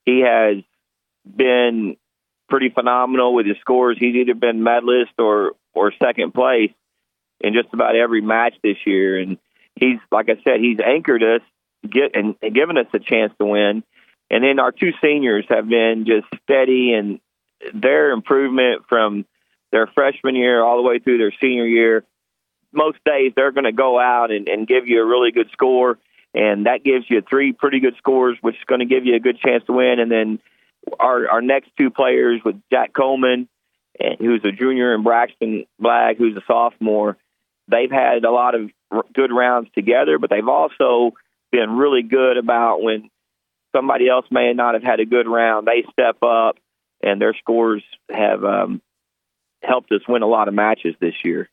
he has been pretty phenomenal with his scores. He's either been medalist or second place in just about every match this year. And he's, like I said, he's anchored us and given us a chance to win. And then our two seniors have been just steady, and their improvement from their freshman year all the way through their senior year. Most days they're going to go out and give you a really good score, and that gives you 3 pretty good scores, which is going to give you a good chance to win. And then our next 2 players with Jack Coleman, who's a junior, and Braxton Blagg, who's a sophomore, they've had a lot of good rounds together, but they've also been really good about when somebody else may not have had a good round, they step up, and their scores have helped us win a lot of matches this year.